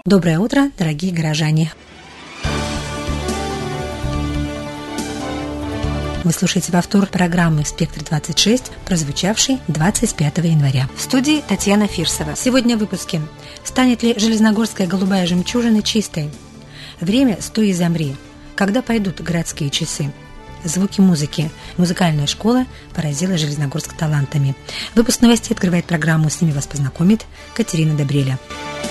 Доброе утро, дорогие горожане! Вы слушаете повтор программы «Спектр-26», прозвучавшей 25 января. В студии Татьяна Фирсова. Сегодня в выпуске. Станет ли железногорская голубая жемчужина чистой? Время «Стой и замри». Когда пойдут городские часы? Звуки музыки. Музыкальная школа поразила Железногорск талантами. Выпуск новостей открывает программу. С ними вас познакомит Катерина Добреля.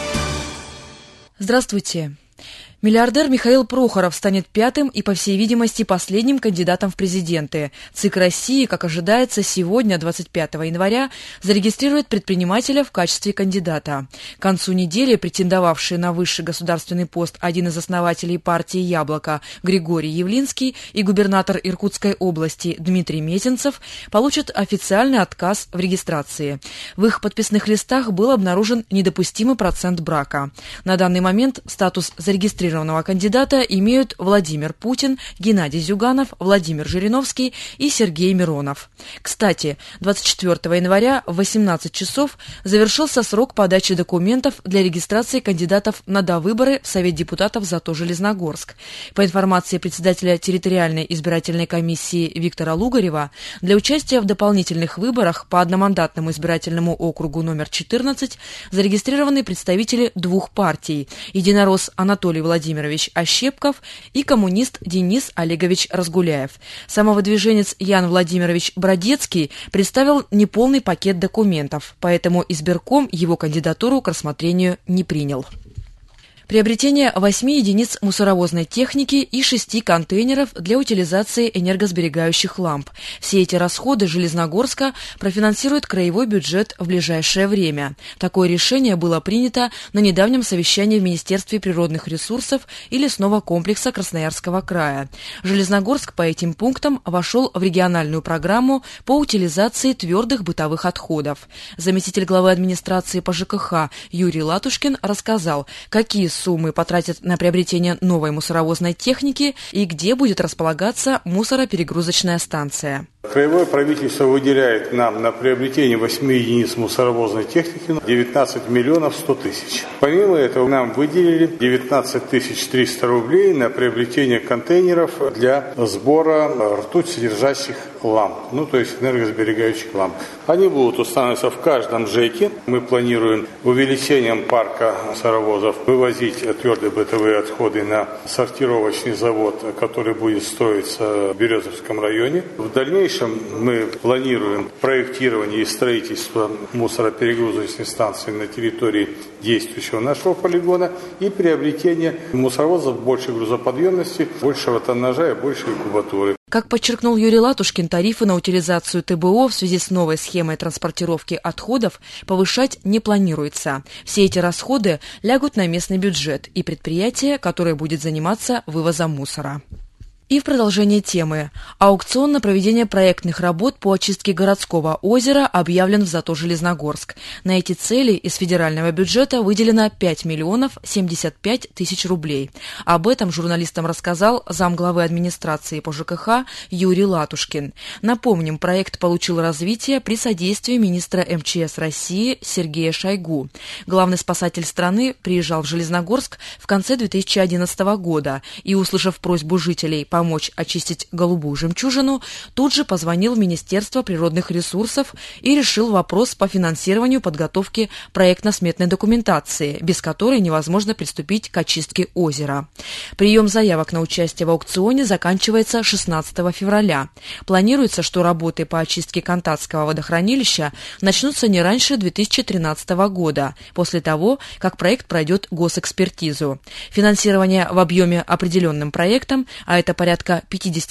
Здравствуйте. Миллиардер Михаил Прохоров станет пятым и, по всей видимости, последним кандидатом в президенты. ЦИК России, как ожидается, сегодня, 25 января, зарегистрирует предпринимателя в качестве кандидата. К концу недели претендовавший на высший государственный пост один из основателей партии «Яблоко» Григорий Явлинский и губернатор Иркутской области Дмитрий Мезенцев получат официальный отказ в регистрации. В их подписных листах был обнаружен недопустимый процент брака. На данный момент статус зарегистрированного кандидата имеют Владимир Путин, Геннадий Зюганов, Владимир Жириновский и Сергей Миронов. Кстати, 24 января в 18 часов завершился срок подачи документов для регистрации кандидатов на довыборы в Совет депутатов ЗАТО Железногорск. По информации председателя территориальной избирательной комиссии Виктора Лугарева, для участия в дополнительных выборах по одномандатному избирательному округу номер 14 зарегистрированы представители двух партий – единорос Анатолий Владимирович Ощепков и коммунист Денис Олегович Разгуляев. Самовыдвиженец Ян Владимирович Бродецкий представил неполный пакет документов, поэтому избирком его кандидатуру к рассмотрению не принял. Приобретение 8 единиц мусоровозной техники и 6 контейнеров для утилизации энергосберегающих ламп. Все эти расходы Железногорска профинансирует краевой бюджет в ближайшее время. Такое решение было принято на недавнем совещании в Министерстве природных ресурсов и лесного комплекса Красноярского края. Железногорск по этим пунктам вошел в региональную программу по утилизации твердых бытовых отходов. Заместитель главы администрации по ЖКХ Юрий Латушкин рассказал, какие суммы потратят на приобретение новой мусоровозной техники и где будет располагаться мусороперегрузочная станция. Краевое правительство выделяет нам на приобретение 8 единиц мусоровозной техники 19 миллионов 100 тысяч. Помимо этого нам выделили 19 300 рублей на приобретение контейнеров для сбора ртуть содержащих ламп, то есть энергосберегающих ламп. Они будут устанавливаться в каждом ЖЭКе. Мы планируем увеличением парка мусоровозов вывозить твердые бытовые отходы на сортировочный завод, который будет строиться в Березовском районе. В дальнейшем мы планируем проектирование и строительство мусороперегрузочной станции на территории действующего нашего полигона и приобретение мусоровозов большей грузоподъемности, большего тоннажа и большей кубатуры. Как подчеркнул Юрий Латушкин, тарифы на утилизацию ТБО в связи с новой схемой транспортировки отходов повышать не планируется. Все эти расходы лягут на местный бюджет и предприятие, которое будет заниматься вывозом мусора. И в продолжение темы. Аукцион на проведение проектных работ по очистке городского озера объявлен в ЗАТО Железногорск. На эти цели из федерального бюджета выделено 5 миллионов 75 тысяч рублей. Об этом журналистам рассказал замглавы администрации по ЖКХ Юрий Латушкин. Напомним, проект получил развитие при содействии министра МЧС России Сергея Шойгу. Главный спасатель страны приезжал в Железногорск в конце 2011 года и, услышав просьбу жителей помочь очистить голубую жемчужину, тут же позвонил в Министерство природных ресурсов и решил вопрос по финансированию подготовки проектно-сметной документации, без которой невозможно приступить к очистке озера. Прием заявок на участие в аукционе заканчивается 16 февраля. Планируется, что работы по очистке Кантатского водохранилища начнутся не раньше 2013 года, после того, как проект пройдет госэкспертизу. Финансирование в объеме, определенным проектом, а это порядка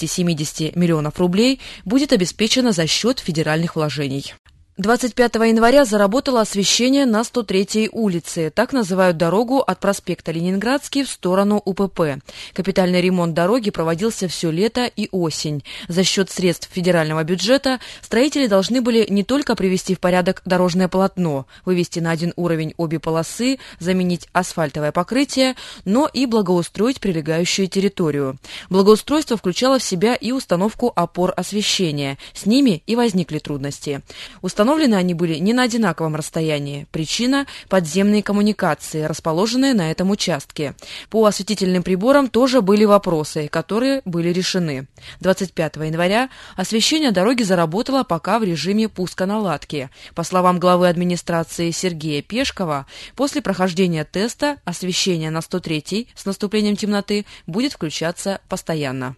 50-70 миллионов рублей, будет обеспечено за счет федеральных вложений. 25 января заработало освещение на 103-й улице. Так называют дорогу от проспекта Ленинградский в сторону УПП. Капитальный ремонт дороги проводился все лето и осень. За счет средств федерального бюджета строители должны были не только привести в порядок дорожное полотно, вывести на один уровень обе полосы, заменить асфальтовое покрытие, но и благоустроить прилегающую территорию. Благоустройство включало в себя и установку опор освещения. С ними и возникли трудности. Установка Установлены они были не на одинаковом расстоянии. Причина – подземные коммуникации, расположенные на этом участке. По осветительным приборам тоже были вопросы, которые были решены. 25 января освещение дороги заработало пока в режиме пусконаладки. По словам главы администрации Сергея Пешкова, после прохождения теста освещение на 103-й с наступлением темноты будет включаться постоянно.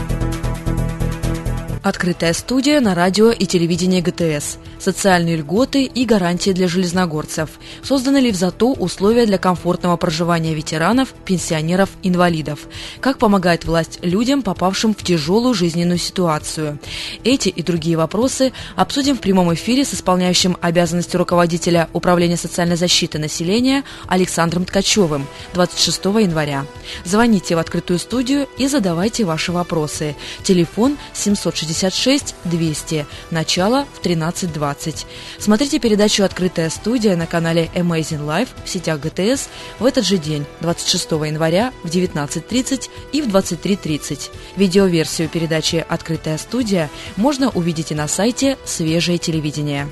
Открытая студия на радио и телевидении ГТС. Социальные льготы и гарантии для железногорцев. Созданы ли в ЗАТО условия для комфортного проживания ветеранов, пенсионеров, инвалидов? Как помогает власть людям, попавшим в тяжелую жизненную ситуацию? Эти и другие вопросы обсудим в прямом эфире с исполняющим обязанности руководителя Управления социальной защиты населения Александром Ткачевым 26 января. Звоните в открытую студию и задавайте ваши вопросы. Телефон 766-200. Начало в 13:20. Смотрите передачу «Открытая студия» на канале Amazing Life в сетях ГТС в этот же день, 26 января в 19:30 и в 23:30. Видеоверсию передачи «Открытая студия» можно увидеть и на сайте «Свежее телевидение».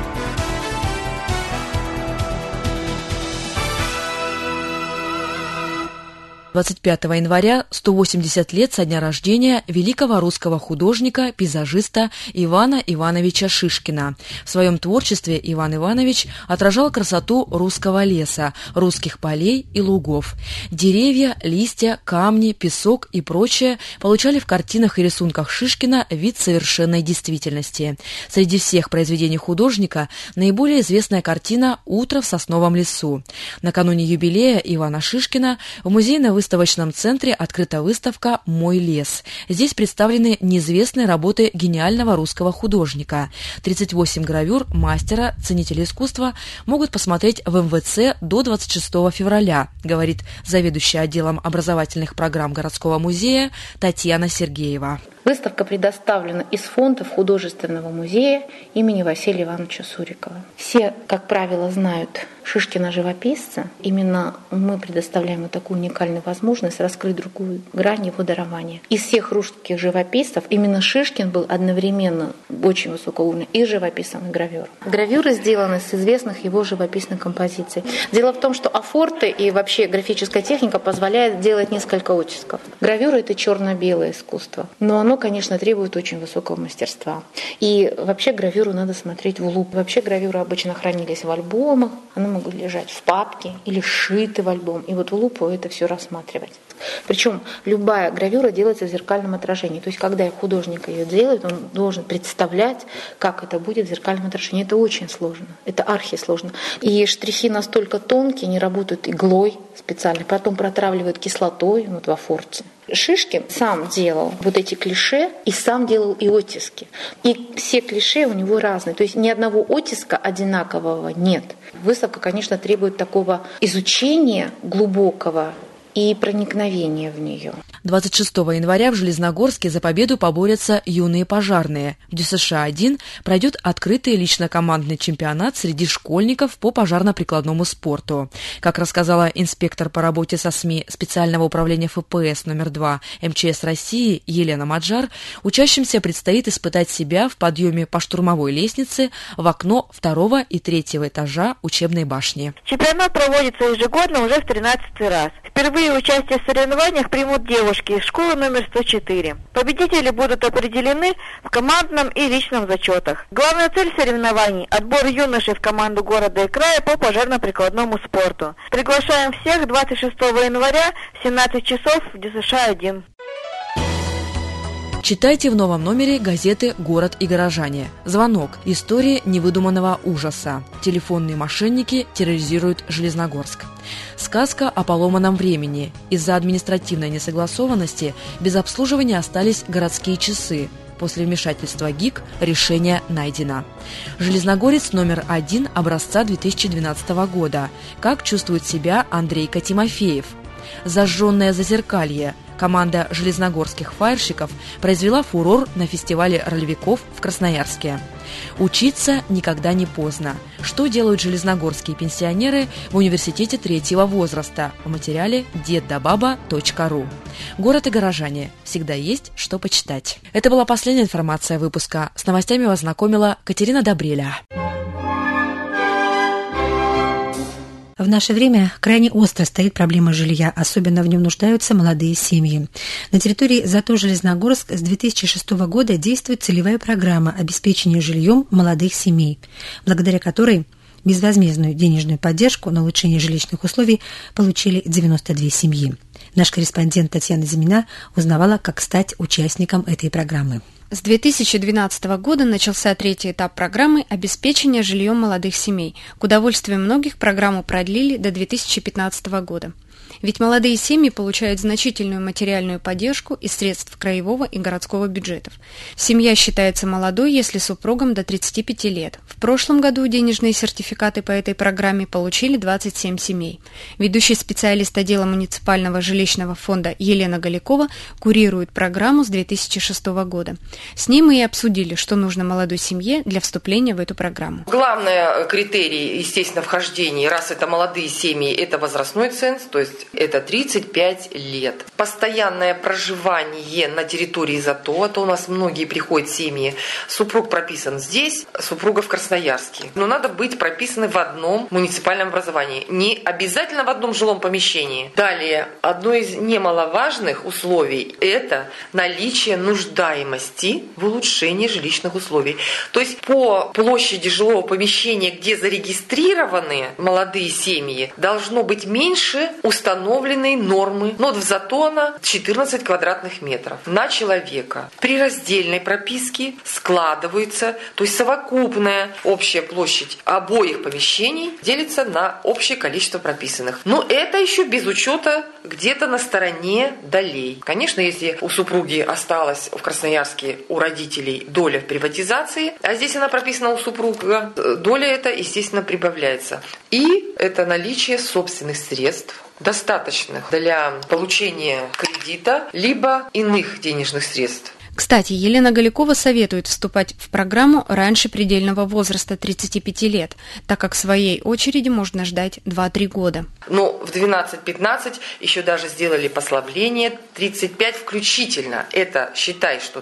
25 января 180 лет со дня рождения великого русского художника, пейзажиста Ивана Ивановича Шишкина. В своем творчестве Иван Иванович отражал красоту русского леса, русских полей и лугов. Деревья, листья, камни, песок и прочее получали в картинах и рисунках Шишкина вид совершенной действительности. Среди всех произведений художника наиболее известная картина «Утро в сосновом лесу». Накануне юбилея Ивана Шишкина в музейно-выставочном центре открыта выставка «Мой лес». Здесь представлены неизвестные работы гениального русского художника. 38 гравюр мастера, ценители искусства могут посмотреть в МВЦ до 26 февраля, говорит заведующая отделом образовательных программ городского музея Татьяна Сергеева. Выставка предоставлена из фондов художественного музея имени Василия Ивановича Сурикова. Все, как правило, знают Шишкина-живописца. Именно мы предоставляем такую уникальную возможность раскрыть другую грань его дарования. Из всех русских живописцев именно Шишкин был одновременно очень высокого уровня и живописцем, и гравюром. Гравюры сделаны с известных его живописных композиций. Дело в том, что афорты и вообще графическая техника позволяет делать несколько оттисков. Гравюра — это черно-белое искусство, но оно, конечно, требует очень высокого мастерства. И вообще гравюру надо смотреть в луп. Вообще гравюры обычно хранились в альбомах, они могут лежать в папке или сшиты в альбом. И вот в лупу это все рассматривать. Причем любая гравюра делается в зеркальном отражении. То есть, когда художник ее делает, он должен представлять, как это будет в зеркальном отражении. Это очень сложно. Это архисложно. И штрихи настолько тонкие, не работают иглой специально, потом протравливают кислотой вот в афорте. Шишкин сам делал вот эти клише и сам делал и оттиски. И все клише у него разные. То есть ни одного оттиска одинакового нет. Выставка, конечно, требует такого изучения глубокого и проникновение в нее. 26 января в Железногорске за победу поборются юные пожарные. В ДЮСШ-1 пройдет открытый лично-командный чемпионат среди школьников по пожарно-прикладному спорту. Как рассказала инспектор по работе со СМИ специального управления ФПС номер 2 МЧС России Елена Маджар, учащимся предстоит испытать себя в подъеме по штурмовой лестнице в окно 2 и 3 этажа учебной башни. Чемпионат проводится ежегодно уже в 13-й раз. Впервые участие в соревнованиях примут девушки из школы номер 104. Победители будут определены в командном и личном зачетах. Главная цель соревнований – отбор юношей в команду города и края по пожарно-прикладному спорту. Приглашаем всех 26 января в 17 часов в ДЮСШ-1. Читайте в новом номере газеты «Город и горожане». Звонок. История невыдуманного ужаса. Телефонные мошенники терроризируют Железногорск. Сказка о поломанном времени. Из-за административной несогласованности без обслуживания остались городские часы. После вмешательства ГИК решение найдено. Железногорец номер 1 образца 2012 года. Как чувствует себя Андрейка Тимофеев? Зажженное зазеркалье. Команда железногорских фаерщиков произвела фурор на фестивале ролевиков в Красноярске. Учиться никогда не поздно. Что делают железногорские пенсионеры в университете 3-го возраста? В материале deddababa.ru. Город и горожане. Всегда есть что почитать. Это была последняя информация выпуска. С новостями вас знакомила Катерина Добреля. В наше время крайне остро стоит проблема жилья, особенно в нем нуждаются молодые семьи. На территории ЗАТО Железногорск с 2006 года действует целевая программа обеспечения жильем молодых семей, благодаря которой безвозмездную денежную поддержку на улучшение жилищных условий получили 92 семьи. Наш корреспондент Татьяна Зимина узнавала, как стать участником этой программы. С 2012 года начался третий этап программы обеспечения жильем молодых семей. К удовольствию многих программу продлили до 2015 года. Ведь молодые семьи получают значительную материальную поддержку из средств краевого и городского бюджетов. Семья считается молодой, если супругам до 35 лет. В прошлом году денежные сертификаты по этой программе получили 27 семей. Ведущий специалист отдела муниципального жилищного фонда Елена Голякова курирует программу с 2006 года. С ней мы и обсудили, что нужно молодой семье для вступления в эту программу. Главный критерий, естественно, вхождения, раз это молодые семьи, это возрастной ценз, то есть это 35 лет. Постоянное проживание на территории ЗАТО, а то у нас многие приходят семьи, супруг прописан здесь, супруга в Красноярске. Но надо быть прописаны в одном муниципальном образовании, не обязательно в одном жилом помещении. Далее, одно из немаловажных условий – это наличие нуждаемости в улучшении жилищных условий. То есть по площади жилого помещения, где зарегистрированы молодые семьи, должно быть меньше установленной нормы. Но вот в ЗАТО 14 квадратных метров на человека. При раздельной прописке складывается, то есть совокупная общая площадь обоих помещений делится на общее количество прописанных. Но это еще без учета где-то на стороне долей. Конечно, если у супруги осталась в Красноярске у родителей доля в приватизации, а здесь она прописана у супруга, доля эта, естественно, прибавляется. И это наличие собственных средств, достаточных для получения кредита, либо иных денежных средств. Кстати, Елена Голякова советует вступать в программу раньше предельного возраста 35 лет, так как в своей очереди можно ждать 2-3 года. Но в 12-15 еще даже сделали послабление 35 включительно. Это, считай, что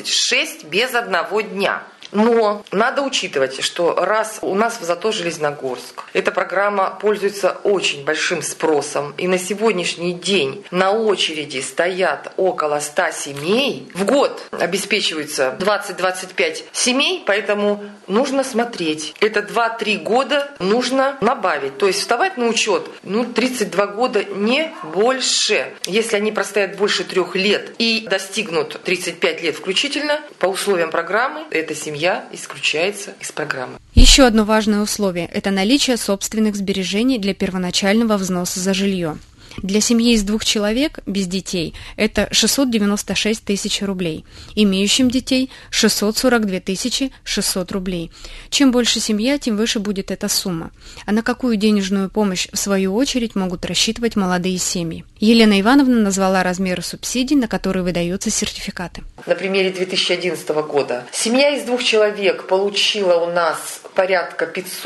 36 без одного дня. Но надо учитывать, что раз у нас в ЗАТО Железногорск эта программа пользуется очень большим спросом, и на сегодняшний день на очереди стоят около 100 семей, в год обеспечивается 20-25 семей, поэтому нужно смотреть. Это 2-3 года нужно набавить, то есть вставать на учет 32 года, не больше. Если они простоят больше 3 лет и достигнут 35 лет включительно, по условиям программы эта семья исключается из программы. Еще одно важное условие – это наличие собственных сбережений для первоначального взноса за жилье. Для семьи из 2 человек без детей это 696 тысяч рублей, имеющим детей 642 600 рублей. Чем больше семья, тем выше будет эта сумма. А на какую денежную помощь, в свою очередь, могут рассчитывать молодые семьи? Елена Ивановна назвала размеры субсидий, на которые выдаются сертификаты. На примере 2011 года семья из 2 человек получила у нас порядка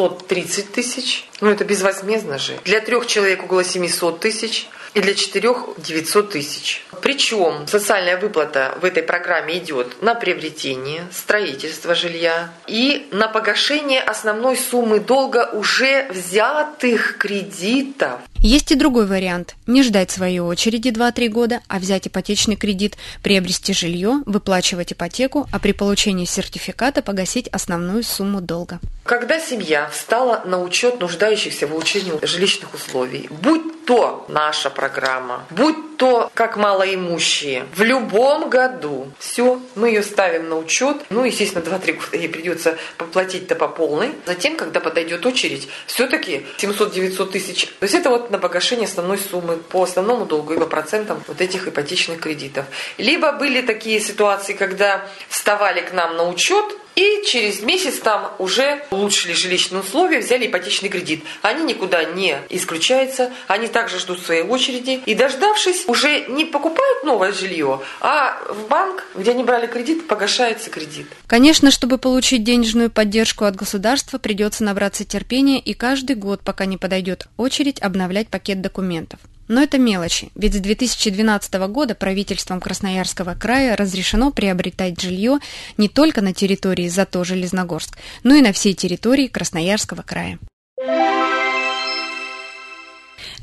530 тысяч. Это безвозмездно же. Для 3 человек около 700 тысяч и для 4 900 тысяч. Причем социальная выплата в этой программе идет на приобретение, строительство жилья и на погашение основной суммы долга уже взятых кредитов. Есть и другой вариант – не ждать своей очереди 2-3 года, а взять ипотечный кредит, приобрести жилье, выплачивать ипотеку, а при получении сертификата погасить основную сумму долга. Когда семья встала на учет нуждающихся в улучшении жилищных условий, будь то наша программа, будь то как малоимущие, в любом году, все, мы ее ставим на учет, естественно, 2-3 года ей придется поплатить-то по полной. Затем, когда подойдет очередь, все-таки 700-900 тысяч, то есть это на погашение основной суммы по основному долгу и по процентам этих ипотечных кредитов. Либо были такие ситуации, когда вставали к нам на учет, и через месяц там уже улучшили жилищные условия, взяли ипотечный кредит. Они никуда не исключаются, они также ждут своей очереди. И дождавшись, уже не покупают новое жилье, а в банк, где они брали кредит, погашается кредит. Конечно, чтобы получить денежную поддержку от государства, придется набраться терпения и каждый год, пока не подойдет очередь, обновлять пакет документов. Но это мелочи, ведь с 2012 года правительством Красноярского края разрешено приобретать жилье не только на территории ЗАТО Железногорск, но и на всей территории Красноярского края.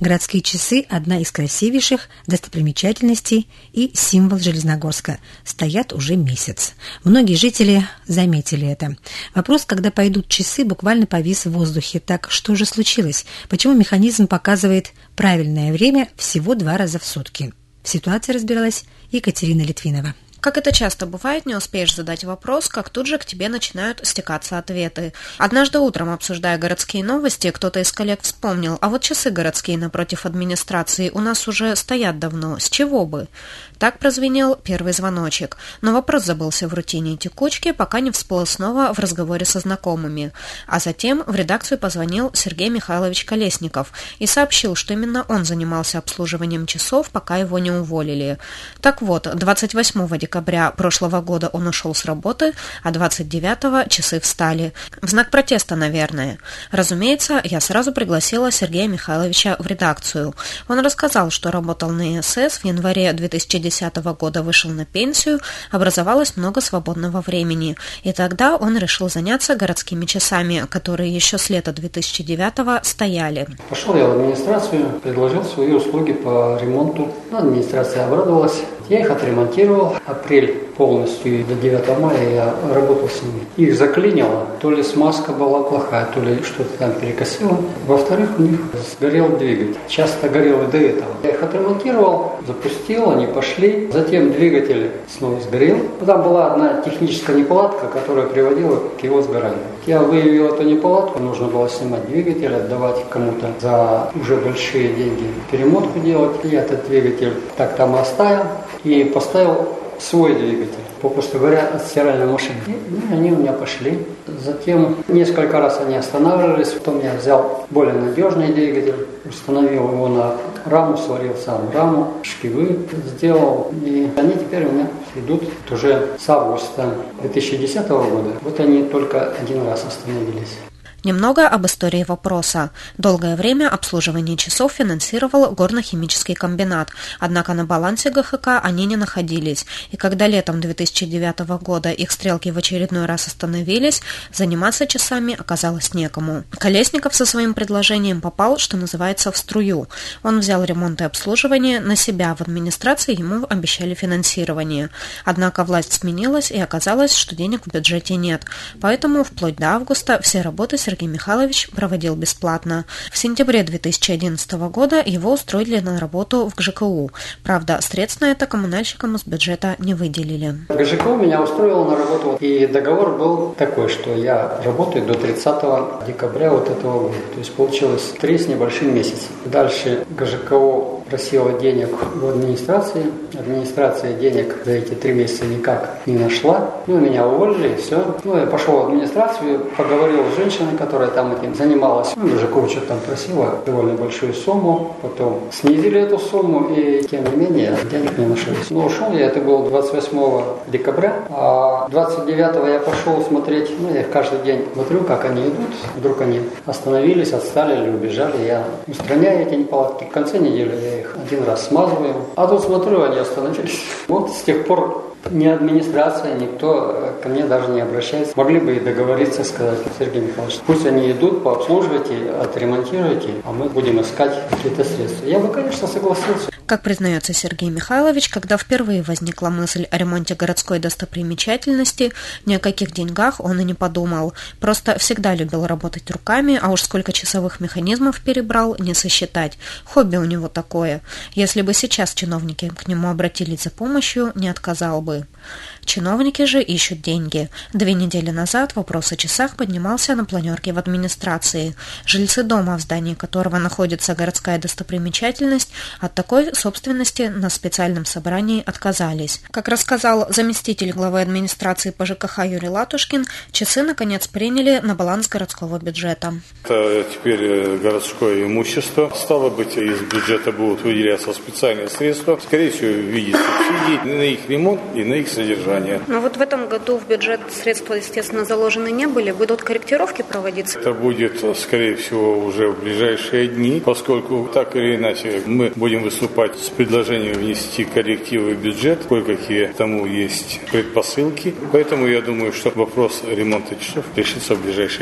Городские часы – одна из красивейших достопримечательностей и символ Железногорска. Стоят уже месяц. Многие жители заметили это. Вопрос, когда пойдут часы, буквально повис в воздухе. Так что же случилось? Почему механизм показывает правильное время всего 2 раза в сутки? В ситуации разбиралась Екатерина Литвинова. Как это часто бывает, не успеешь задать вопрос, как тут же к тебе начинают стекаться ответы. Однажды утром, обсуждая городские новости, кто-то из коллег вспомнил, а вот часы городские напротив администрации у нас уже стоят давно, с чего бы? Так прозвенел первый звоночек, но вопрос забылся в рутине и текучке, пока не всплыл снова в разговоре со знакомыми. А затем в редакцию позвонил Сергей Михайлович Колесников и сообщил, что именно он занимался обслуживанием часов, пока его не уволили. Так вот, 28 декабря прошлого года он ушел с работы, а 29-го часы встали. В знак протеста, наверное. Разумеется, я сразу пригласила Сергея Михайловича в редакцию. Он рассказал, что работал на ИСС, в январе 2010 года вышел на пенсию, образовалось много свободного времени. И тогда он решил заняться городскими часами, которые еще с лета 2009-го стояли. Пошел я в администрацию, предложил свои услуги по ремонту. Администрация обрадовалась. Я их отремонтировал. Апрель полностью до 9 мая я работал с ними. Их заклинило. То ли смазка была плохая, то ли что-то там перекосило. Во-вторых, у них сгорел двигатель. Часто горел и до этого. Я их отремонтировал, запустил, они пошли. Затем двигатель снова сгорел. Там была одна техническая неполадка, которая приводила к его сгоранию. Я выявил эту неполадку. Нужно было снимать двигатель, отдавать кому-то за уже большие деньги, перемотку делать. Я этот двигатель так там оставил и поставил свой двигатель, попросту говоря, от стиральной машины. И они у меня пошли. Затем несколько раз они останавливались. Потом я взял более надежный двигатель, установил его на раму, сварил сам раму, шкивы сделал. И они теперь у меня идут уже с августа 2010 года. Вот они только один раз остановились. Немного об истории вопроса. Долгое время обслуживание часов финансировал горно-химический комбинат, однако на балансе ГХК они не находились, и когда летом 2009 года их стрелки в очередной раз остановились, заниматься часами оказалось некому. Колесников со своим предложением попал, что называется, в струю. Он взял ремонт и обслуживание на себя, в администрации ему обещали финансирование. Однако власть сменилась, и оказалось, что денег в бюджете нет, поэтому вплоть до августа все работы Сергей Михайлович проводил бесплатно. В сентябре 2011 года его устроили на работу в ГЖКУ. Правда, средств на это коммунальщикам из бюджета не выделили. ГЖКУ меня устроило на работу, и договор был такой, что я работаю до 30 декабря вот этого года. То есть получилось 3 с небольшим месяца. Дальше ГЖКУ просила денег в администрации. Администрация денег за эти 3 месяца никак не нашла. Меня уволили, и все. Я пошел в администрацию, поговорил с женщиной, которая там этим занималась. ЖКУ что-то там просила довольно большую сумму. Потом снизили эту сумму, и тем не менее денег не нашлось. Но ушел я, это было 28 декабря. А 29 я пошел смотреть, я их каждый день смотрю, как они идут. Вдруг они остановились, отстали или убежали. Я устраняю эти неполадки. В конце недели я их один раз смазываю. А тут смотрю, они остановились. Вот с тех пор ни администрация, никто ко мне даже не обращается. Могли бы и договориться, сказать: Сергей Михайлович, пусть они идут, пообслуживайте, отремонтируйте, а мы будем искать какие-то средства. Я бы, конечно, согласился. Как признается Сергей Михайлович, когда впервые возникла мысль о ремонте городской достопримечательности, ни о каких деньгах он и не подумал. Просто всегда любил работать руками, а уж сколько часовых механизмов перебрал, не сосчитать. Хобби у него такое. Если бы сейчас чиновники к нему обратились за помощью, не отказал бы. Чиновники же ищут деньги. 2 недели назад вопрос о часах поднимался на планерке в администрации. Жильцы дома, в здании которого находится городская достопримечательность, от такой собственности на специальном собрании отказались. Как рассказал заместитель главы администрации по ЖКХ Юрий Латушкин, часы наконец приняли на баланс городского бюджета. Это теперь городское имущество. Стало быть, из бюджета будут выделяться специальные средства, скорее всего, в виде субсидий на их ремонт и на их содержание. Но вот в этом году в бюджет средства, естественно, заложены не были. Будут корректировки проводиться? Это будет, скорее всего, уже в ближайшие дни, поскольку так или иначе мы будем выступать с предложением внести коррективы в бюджет, кое-какие тому есть предпосылки. Поэтому я думаю, что вопрос ремонта часов решится в ближайшие дни.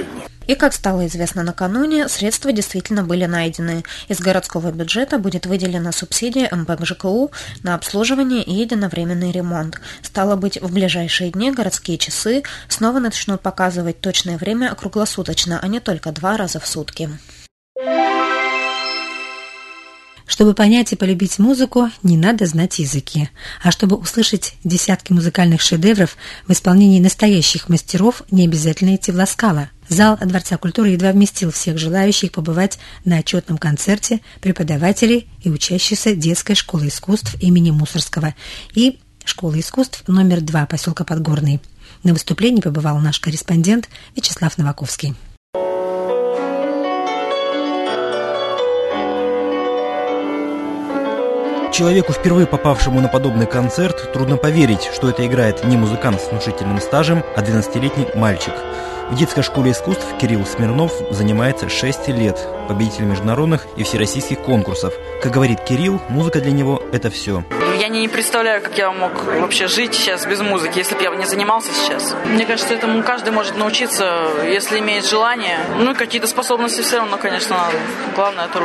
И, как стало известно накануне, средства действительно были найдены. Из городского бюджета будет выделена субсидия МПГЖКУ на обслуживание и единовременный ремонт. Стало быть, в ближайшие дни городские часы снова начнут показывать точное время круглосуточно, а не только 2 раза в сутки. Чтобы понять и полюбить музыку, не надо знать языки. А чтобы услышать десятки музыкальных шедевров в исполнении настоящих мастеров, не обязательно идти в Ласкало. Зал Дворца культуры едва вместил всех желающих побывать на отчетном концерте преподавателей и учащихся детской школы искусств имени Мусоргского и школы искусств номер 2 поселка Подгорный. На выступлении побывал наш корреспондент Вячеслав Новаковский. Человеку, впервые попавшему на подобный концерт, трудно поверить, что это играет не музыкант с внушительным стажем, а 12-летний мальчик. В детской школе искусств Кирилл Смирнов занимается 6 лет, победитель международных и всероссийских конкурсов. Как говорит Кирилл, музыка для него – это все. Я не представляю, как я мог вообще жить сейчас без музыки, если бы я не занимался сейчас. Мне кажется, этому каждый может научиться, если имеет желание. Ну и какие-то способности все равно, конечно, надо. Главное – труд.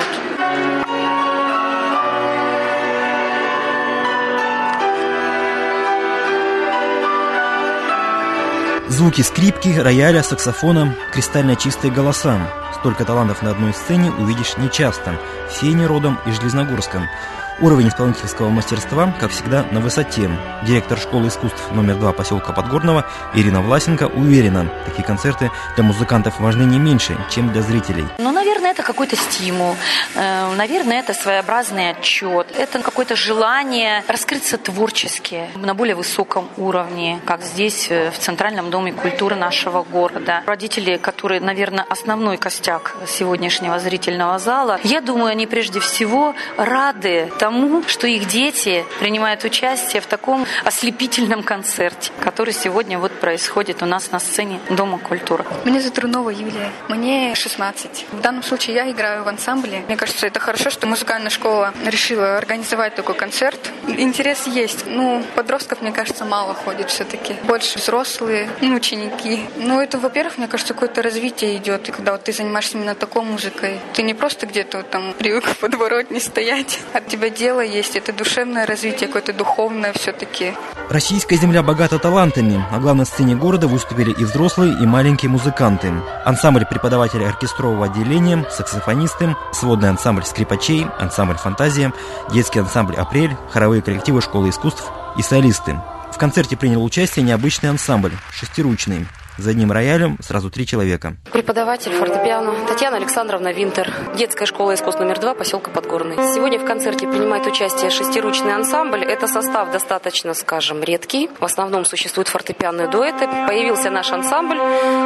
Звуки скрипки, рояля, саксофона, кристально чистые голоса. Столько талантов на одной сцене увидишь нечасто. Все они родом из Железногорска. Уровень исполнительского мастерства, как всегда, на высоте. Директор школы искусств номер 2 поселка Подгорного Ирина Власенко уверена, такие концерты для музыкантов важны не меньше, чем для зрителей. Наверное, это какой-то стимул, наверное, это своеобразный отчет, это какое-то желание раскрыться творчески на более высоком уровне, как здесь, в Центральном доме культуры нашего города. Родители, которые, наверное, основной костяк сегодняшнего зрительного зала, я думаю, они прежде всего рады тому, что их дети принимают участие в таком ослепительном концерте, который сегодня происходит у нас на сцене Дома культуры. Меня зовут Рунова Юлия, мне 16. В данном случае я играю в ансамбле. Мне кажется, это хорошо, что музыкальная школа решила организовать такой концерт. Интерес есть. Подростков, мне кажется, мало ходит все-таки. Больше взрослые, ученики. Это, во-первых, мне кажется, какое-то развитие идет. И когда ты занимаешься именно такой музыкой, ты не просто где-то привык в подворотне стоять. От тебя дело есть. Это душевное развитие, какое-то духовное все-таки. Российская земля богата талантами. На главной сцене города выступили и взрослые, и маленькие музыканты. Ансамбль преподавателей оркестрового отделения, саксофонисты, сводный ансамбль скрипачей, ансамбль «Фантазия», детский ансамбль «Апрель», хоровые коллективы школы искусств и солисты. В концерте принял участие необычный ансамбль, шестиручный. За одним роялем сразу 3 человека. Преподаватель фортепиано Татьяна Александровна Винтер, детская школа искусств номер 2, поселка Подгорный. Сегодня в концерте принимает участие шестиручный ансамбль. Это состав достаточно, редкий. В основном существуют фортепианные дуэты. Появился наш ансамбль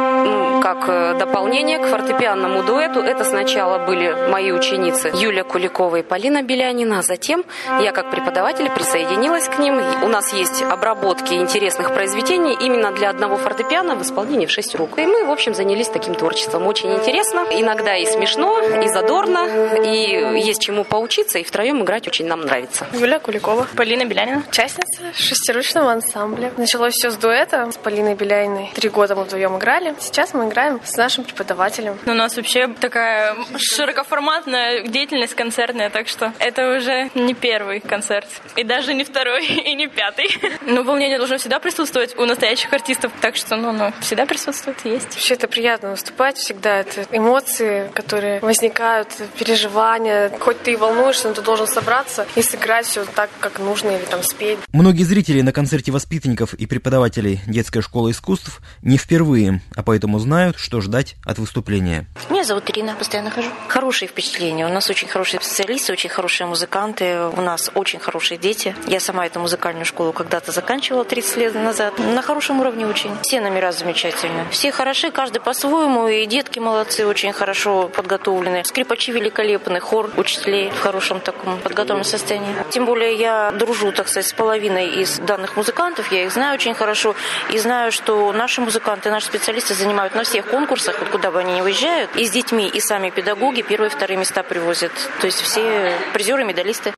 как дополнение к фортепианному дуэту. Это сначала были мои ученицы Юлия Куликова и Полина Белянина, а затем я как преподаватель присоединилась к ним. У нас есть обработки интересных произведений именно для одного фортепиано в исполнении в 6 рук. И мы, в общем, занялись таким творчеством. Очень интересно, иногда и смешно, и задорно, и есть чему поучиться, и втроем играть очень нам нравится. Юлия Куликова, Полина Белянина, участница шестиручного ансамбля. Началось все с дуэта с Полиной Беляниной. 3 года мы вдвоем играли. Сейчас мы играем с нашим преподавателем. У нас вообще такая широкоформатная деятельность концертная, так что это уже не первый концерт. И даже не второй, и не 5. Волнение должно всегда присутствовать у настоящих артистов, так что, всегда присутствует, есть. Вообще это приятно выступать, всегда это эмоции, которые возникают, переживания. Хоть ты и волнуешься, но ты должен собраться и сыграть все так, как нужно, или спеть. Многие зрители на концерте воспитанников и преподавателей детской школы искусств не впервые, а поэтому знают, что ждать от выступления. Меня зовут Ирина, постоянно хожу. Хорошие впечатления. У нас очень хорошие специалисты, очень хорошие музыканты, у нас очень хорошие дети. Я сама эту музыкальную школу когда-то заканчивала 30 лет назад. На хорошем уровне очень. Все номера замечательные. Все хороши, каждый по-своему, и детки молодцы, очень хорошо подготовлены. Скрипачи великолепны, хор учителей в хорошем таком подготовленном состоянии. Тем более я дружу, с половиной из данных музыкантов, я их знаю очень хорошо, и знаю, что наши музыканты, наши специалисты занимают на всех конкурсах, куда бы они ни выезжают, и с детьми, и сами педагоги 1-2 места привозят. То есть все призеры, медалисты.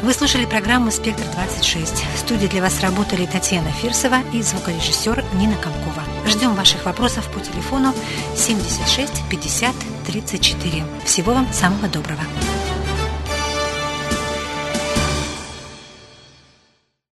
Вы слушали программу «Спектр-26». В студии для вас работали Татьяна Фирсова и звукорежиссер Нина Комкова. Ждем ваших вопросов по телефону 76 50 34. Всего вам самого доброго.